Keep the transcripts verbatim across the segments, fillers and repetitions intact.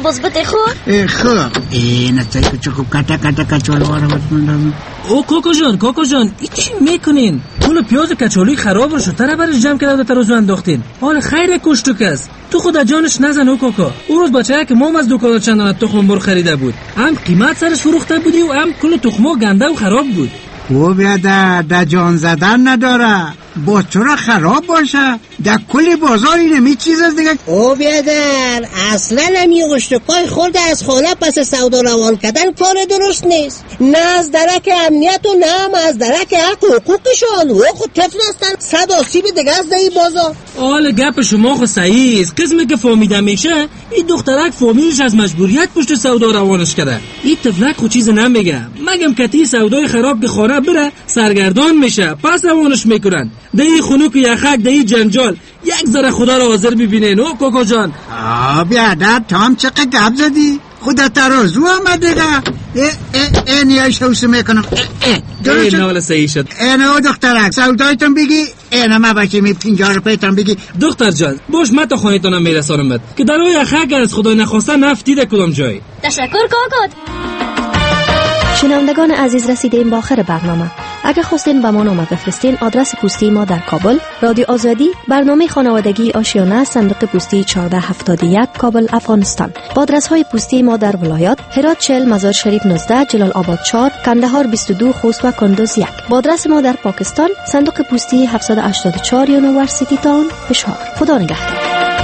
بزبط خو خو این چای کچو خوب کتا کتا کچالو رو بتمندم. او کوکو جان کوکو جان ای چی میکنین؟ پول پیاز کچالوی خراب شد تر برش جمع کرده تا روز انداختین. حال خیر کشتو کس تو خود جانش نزن او کوکو. اون روز بچه‌ها که مام از دکان چندان تخم مرغ خریده بود هم قیمت سرش فروخته بودی و هم کل تخم‌ها گنده و خراب بود. او بیادر در جان زدن نداره با چرا خراب باشه در کل بازار اینه می چیز از دیگه. او بیادر اصلا همی اشتکای خورده از خانه پس سودا روان کردن کار درست نیست، نه از درک امنیت و نه هم از درک حق حقوقشان. و خود طفل هستن صد آسیب دیگه از دهی بازار. حال گپ شما خو صحیح است. قسمی که فهمیدم میشه این دخترک فامیلش از مجبوریت پشت سودا روانش کرده. این طفلک خود چیز نمیگه مگم کتی سودای خراب که خانه بره سرگردان میشه پس روانش میکنن. دهی خنوک یخک دهی جنجال یک ذره خدا رو حاضر ببینین. او کوکو جان آه بیادر تو هم چقدر گپ زدی خودت ترازو آمده گه. اه اه اه نیایش حوصه میکنم. اه اه درست شد. نوالا صحیح شد. اینه او دخترک سودایتون بگی اینه ما بچه می پینجا روپیتون بگی. دختر جان باش من تا خانهتونم میرسانم بد که در روی یخک از خدای نخواسته نفتی در کدام جای. تشکر کوکو. شنوندگان عزیز رسیدیم با آخر برنامه. اگر خواستین به ما نامه بفرستین آدرس پستی ما در کابل رادیو آزادی برنامه خانوادگی آشیانه صندوق پستی چهارده هفتاد و یک کابل افغانستان. با آدرس های پستی ما در ولایات هرات چهل مزار شریف نوزده جلال آباد چهار کندهار بیست و دو خوست و کندوز یک. با آدرس ما در پاکستان صندوق پستی هفتصد و هشتاد و چهار یونیورسیتی تاون پشاور. خدا نگهدار.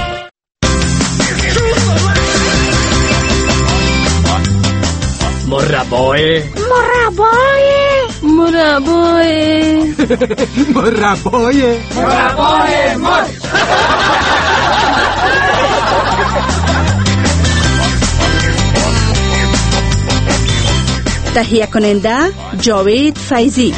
مربای مربای مربای مربای مربای مرد. تهیه کننده جاوید فیضی.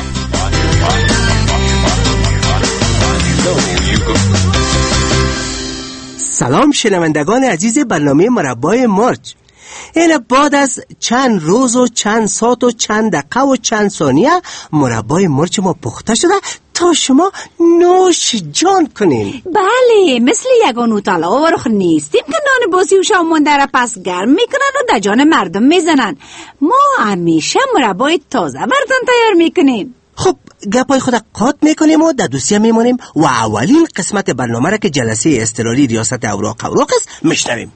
سلام شنوندگان عزیز برنامه مربای مرچ. این بعد از چند روز و چند ساعت و چند دقیقه و چند ثانیه مربای مرچ ما پخته شده تا شما نوش جان کنین. بله مثل یگان اوتالا و رخ نیستیم که نان بازی و شامونده را پس گرم میکنن و در جان مردم میزنن. ما همیشه مربای تازه براتون تیار میکنیم. خب گپای خود قاط میکنیم و در دوسیه میمونیم و اولین قسمت برنامه را که جلسه اضطراری ریاست اوراق اوراق است میشنویم.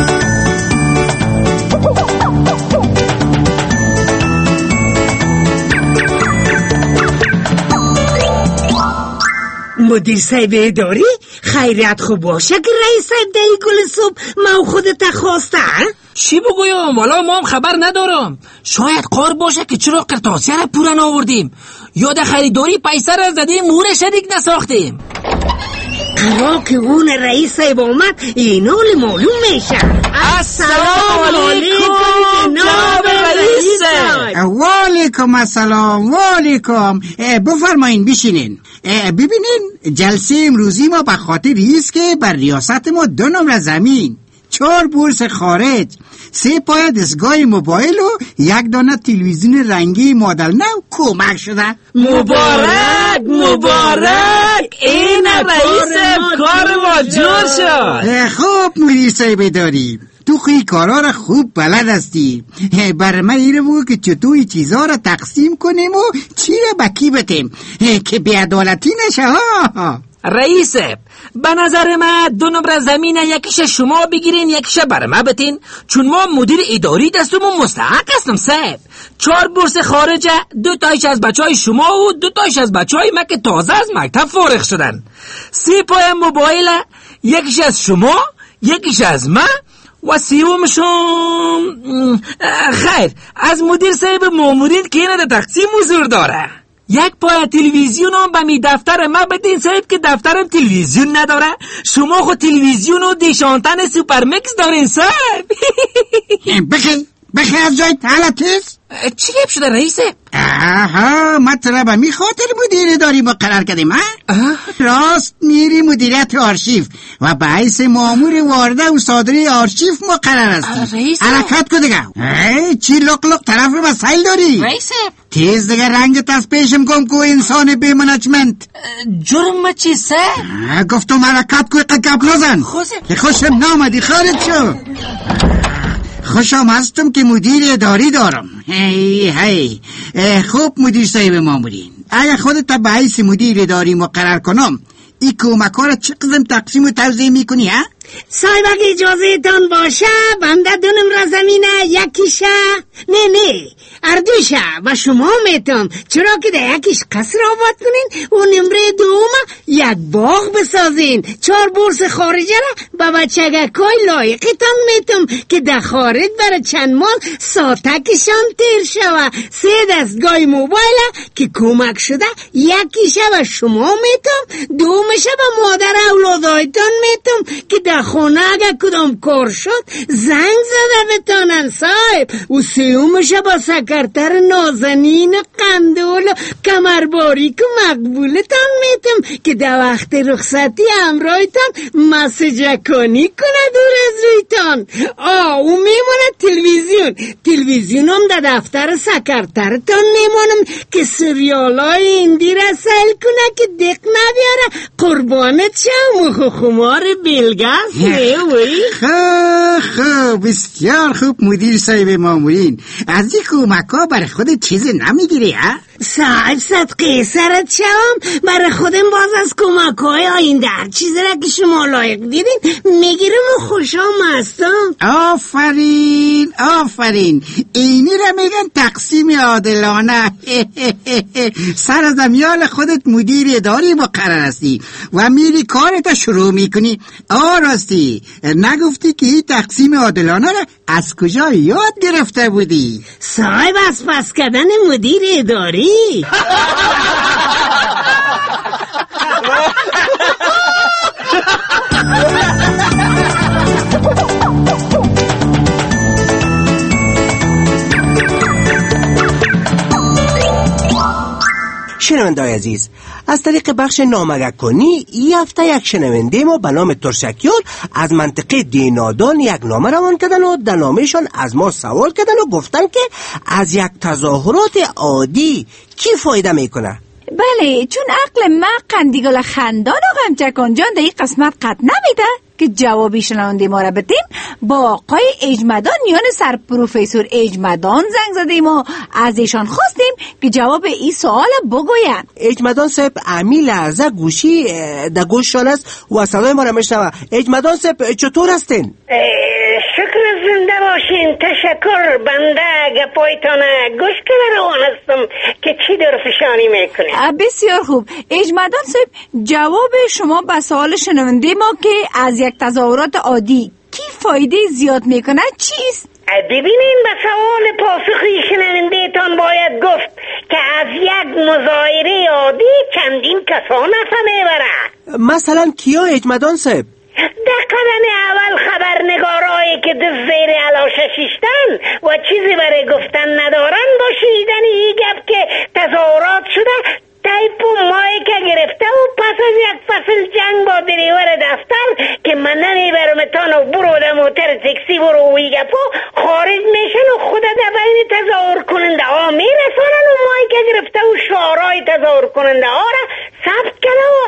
مدیر صاحب اداری خیریت خوب باشه که رئیس صاحب دهی گل صبح ما خودت خواسته. چی بگویم والا ما هم خبر ندارم. شاید قار باشه که چرا قرطاسیه را پورا ناوردیم یا در خریداری پیسه را زدیم مورش دیگ نساختیم. قرار که اون رئیس صاحب آمد اینال معلوم میشه. السلام علیکم جناب رئیس. و علیکم السلام و علیکم. بفرمایین بشینین. ببینین جلسه امروزی ما به خاطر ایست که بر ریاست ما دو نمره زمین، چهار بورس خارج، سه پای دستگاه موبایل و یک دانه تلویزیون رنگی مدل نو کمک شده. مبارک مبارک. این رئیس کار ما جور شد. خوب مدیر صاحب داریم تو خیلی کارا را خوب بلد هستی. بر من ایره بود که چطوری چیزا را تقسیم کنیم و چی را بکی بتیم که بیعدالتی نشه. ها رئیس به نظر من دو نمره زمین یکیش شما بگیرین یکیش بر ما بتین چون ما مدیر اداری دستم و مستحق هستم صاحب. چهار بورس خارجه، دو تایش از بچه های شما و دو تایش از بچه های ما که تازه از مکتب فارغ شدن. سه پای موبایل یکیش از شما یکیش از من و سیومشون خیر از مدیر صاحب مامورین که اینه در تقسیم حضور داره. یک پای تلویزیون هم به می دفتر ما بدین صاحب که دفترم تلویزیون نداره. شما خود تلویزیون و دیشانتن سوپرمکس دارین صاحب. بخی بخی از جای حالتیست. چی گپ شده رئیسه؟ آها مطلب می خاطر مدیر داری مقرر کردیم ها؟ راست میری مدیریت آرشیف و به حیث مامور وارده و صادری آرشیف مقرر هستی. حرکت کو دیگه. چی لق لق طرف مسائل داری؟ رئیسه تیز دیگه رنگت از پیشم کم کو انسان بی منجمنت. جرم چی سه؟ گفتم حرکت کو قلب نزن که خوشم نامدی خارج شو. خوشم هستم که مدیر اداری دارم. هی هی خوب مدیر صاحب مامورین، اگه خودت به حیث مدیر اداری مقرر کنم این کمک ها را چه قسم تقسیم و توزیع میکنی ها؟ صاحب اگه اجازه تان باشه بنده دو نمره زمینه یکیشه نه نه اردوشه و شما میتون چرا که در یکیش قصر آباد کنین و نمره دوم یک باغ بسازین. چهار بورس خارجه را به بچگکای لایقتان میتون که در خارج برای چند ماه ساتکشان تیر شوه. سه دستگاه موبایل که کمک شده یکیشه و شما میتون، دومشه به مادر اولادایتان میتون که در خونه اگه کدام کار شد زنگ زده بتانن صاحب. و سیومشه با سکرتر نازنین قندول کمرباری که مقبولتان میتم که در وقت رخصتی همراهتان مسیج کنی کنه دور از رویتان. آه و میمونه تلویزیون تلویزیون هم در دفتر سکرترتان میمونم که سریال های ایندی را سیل کنه که دق نبیاره قربانت شم و خمار بلگست. خوب خوب بسیار خوب مدیر صاحب مامورین، از این کمک ها برای خود چیز نمیگیری ها؟ صاحب صدقه سرت شم برای خودم باز از کمک های آینده هر چیز را که شما لایق دیدین میگیرم و خوشام هستم. آفرین آفرین، اینی را میگن تقسیم عادلانه. سر از امیال خودت مدیر اداری مقرر هستی و میری کارت شروع میکنی. آه راستی نگفتی که این تقسیم عادلانه را از کجا یاد گرفته بودی؟ صاحب از پس کردن مدیر اداری. شنونده‌های عزیز، از طریق بخش نامگه کنی این هفته یک شنونده ما به نام ترشکیار از منطقه دینادان یک نامه روان کردن و در نامهشان از ما سوال کردن و گفتن که از یک تظاهرات عادی کی فایده میکنه؟ بله، چون عقل ما قندیگل خندان و غمچکان جان در این قسمت قط نمیده که جوابی شنونده ما را بدیم. با آقای اجمدان یعنی سر پروفسور اجمدان زنگ زدیم و از ایشان خواستیم که جواب این سوال بگوین. اجمدان صاحب امی لحظه گوشی در گوششان است و صدای ما را میشنوه. اجمدان صاحب چطور هستین؟ شکر زنده باشین، تشکر. بنده گپایتان گوش کنه روان هستم که چی در فشانی میکنه. بسیار خوب اجمدان صاحب، جواب شما به سوال شنونده ما که از یک تظاهرات عادی کی فایده زیاد میکنه چیست؟ ببینین به سوال پاسخی شنونده تان باید گفت که از یک مظاهره عادی چندین کسان نفع میبره. مثلا کیا اجمدان صاحب؟ در قدم اول خبرنگارایی که دست زیر علاشه شیشتن و چیزی برای گفتن ندارن با شنیدن این گپ که تظاهرات شده تایپ و مایک گرفته و پس از یک فصل جنگ با دریور دفتر که من نمیبرمتان و برو در موتر تکسی برو و گپا خارج میشن و خود در بین تظاهر کننده ها میرسانن و مایک گرفته و شعارهای تظاهر کننده ها را ثبت کنه و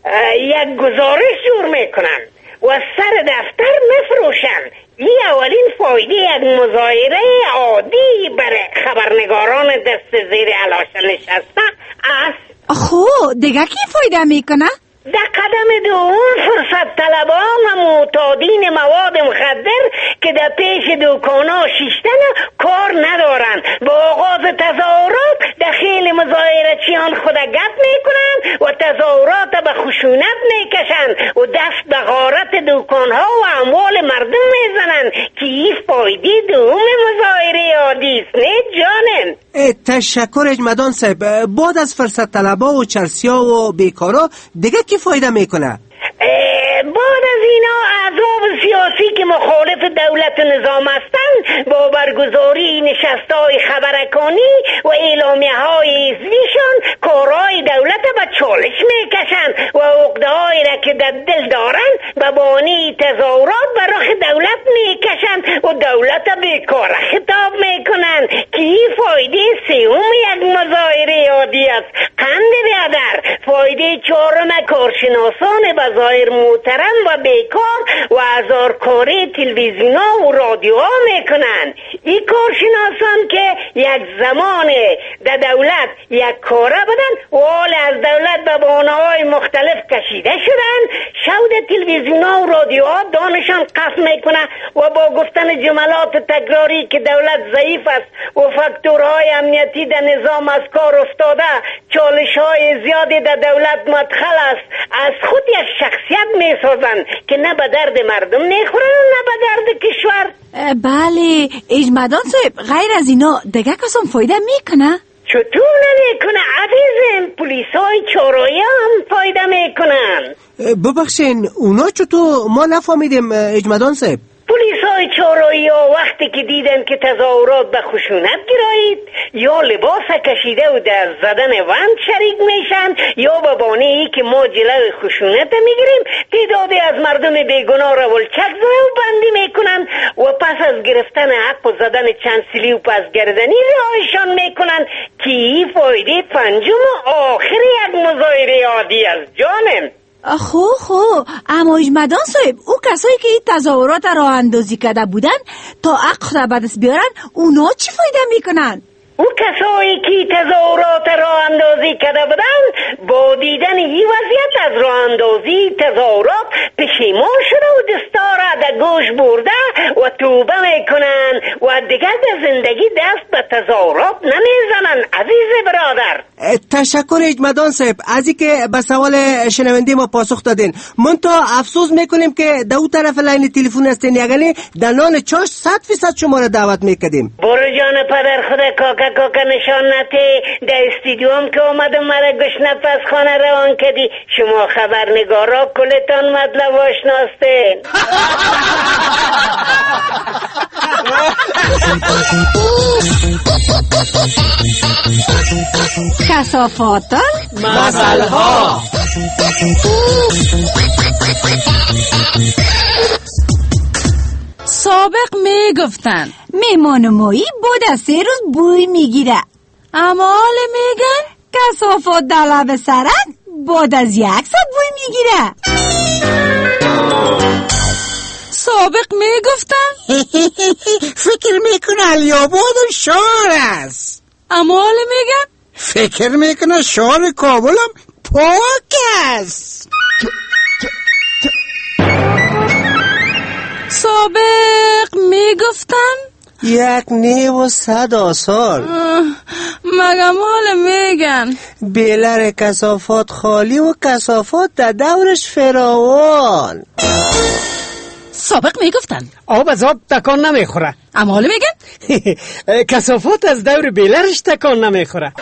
یک گزارش جور میکنن و سر دفتر مفروشن. این اولین فایده یک مظاهره عادی برای خبرنگاران دست زیر علاشه نشسته است. خب دیگه کی فایده میکنه؟ در قدم دوم فرصت طلبان و معتادین مواد مخدر که در پیش دکانا شیشتن کار ندارن با آغاز تظاهرات دخیل مظاهرچیان خود گپ میکنن و تظاهرات به خشونت میکشن و دست به غارت دکانها و اموال مردم میزنن که این فایده دوم مظاهره عادی است. نه جانم؟ تشکر اجمدان صاحب. بعد از فرصت طلبا و چرسیا و بیکارا دیگه کی فایده میکنه؟ بعد از اینا احزاب سیاسی که مخالف دولت و نظام هستند با برگزاری نشستهای خبرکانی و اعلامیه های حزبیشان کارهای دولت به چالش میکشن و عقده‌هایی را که در دل دارن به بانی تظاهرات به رخ دولت میکشن و دولت بیکار خطاب میکنن که این فایده سوم یک مظاهره عادی است. قند برادر، فایده چهارم کارشناسان به ظاهر محترم و بیکار و هزارکاری تلویزیون‌ها و رادیوها میکنن. این کارشناسان که یک زمان در دولت یک کاره بودن و حال از دولت به بهانه‌های مختلف کشیده شدن، شود تلویزیون‌ها و رادیوها دانشان قصد میکنه و با گفتن جملات تکراری که دولت ضعیف است و فاکتورهای امنیتی در نظام از کار افتاده، چالش‌های زیادی در دولت مدخل است، از خود یک شخصیت میسازن که نه به درد مردم میخورن نه به درد کشور. بله اجمدان صاحب، غیر از اینا دیگه کسان فایده میکنه؟ چطور نمیکنه عزیزم؟ پلیسای چهارراه هم فایده میکنن. ببخشین اونا چطور؟ ما نفهمیدیم اجمدان صاحب. پلیسای چهارراهی ها وقتی که دیدن که تظاهرات به خشونت گرایید یا لباس کشیده و در زدن وند شریک میشن یا به بانه ای که ما جلوی خشونت میگیریم تعدادی از مردم بیگناه را ولچک زده و بندی میکنن و پس از گرفتن حق و زدن چند سیلی و پس گردنی رهایشان میکنن که این فایده پنجم و آخر یک مظاهره عادی است. جانم خو خو اما اجمدان صاحب، او کسایی که این تظاهرات راه اندازی کرده بودن تا حق را به دست بیارن اونا چی فایده میکنن؟ او کسایی که تظاهرات راه اندازی کرده بودن با دیدن این وضعیت از راه اندازی تظاهرات پشیمان شده و دستا را در گوش برده و توبه میکنن و دیگر در زندگی دست به تظاهرات نمیزنن. عزیز برادر تشکر اجمدان صاحب از این که به سوال شنونده ما پاسخ دادین. من تا افسوس میکنیم که در اون طرف لاین تلفن هستین، یعنی در نان چاش صد فیصد شما را دعوت میکردیم. برو جان پدر خدا کاکا کاکا نشان نته در استیدیوم که اومدم مرا گشنه پس خانه روان کردی. شما خبرنگارا کلتان مطلب آشناسته. کثافات مسئله‌ها. سابق میگفتن میمان مایی بود از سه روز بوی میگیره، اما حال میگن کثافات در لب سرک بود از یک ساعت بوی میگیره. سابق میگفتن فکر میکنه الیاباد شهر است، اما حال میگن فکر میکنه شهر کابل هم پاک است. سابق میگفتن یک نیو و صد آثار، مگم حال میگن بیلر کثافات خالی و کثافات در دورش فراوان. سابق میگفتن آب از آب تکان نمیخوره، اما حالا میگن کثافات از دور بیلرش تکان نمیخوره.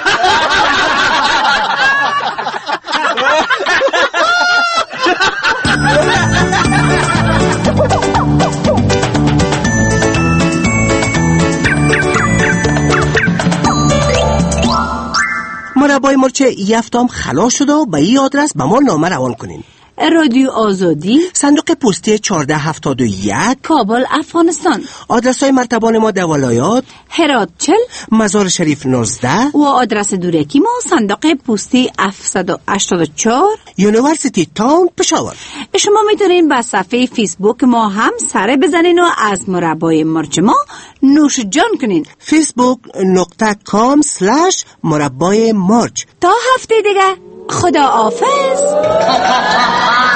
مربای مرچ یفتام خلاص شده و به این آدرس به ما نامه روان کنین. رادیو آزادی، صندوق پستی چهارده هفتاد و یک، کابل، افغانستان. آدرس های مرتبان ما در ولایات: هرات چل، مزار شریف نوزده و آدرس دورکی ما صندوق پستی هفتصد و هشتاد و چهار، یونیورسیتی تاون، پشاور. شما میتونین به صفحه فیسبوک ما هم سر بزنین و از مربای مرچ ما نوش جان کنین. فیسبوک نقطه کام سلش مربای مرچ. تا هفته دیگه، خدا حافظ.